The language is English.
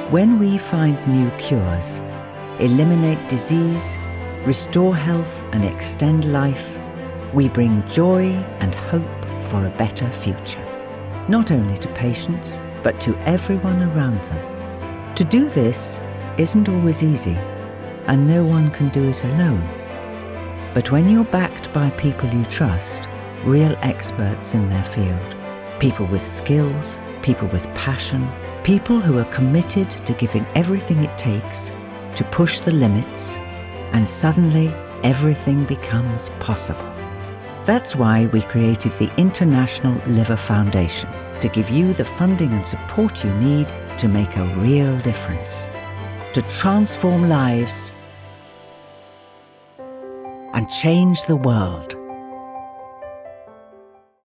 When we find new cures, eliminate disease, restore health and extend life, we bring joy and hope for a better future. Not only to patients, but to everyone around them. To do this isn't always easy, and no one can do it alone. But when you're backed by people you trust, real experts in their field, people with skills, people with passion, people who are committed to giving everything it takes to push the limits, and suddenly everything becomes possible. That's why we created the International Liver Foundation, to give you the funding and support you need to make a real difference, to transform lives and change the world.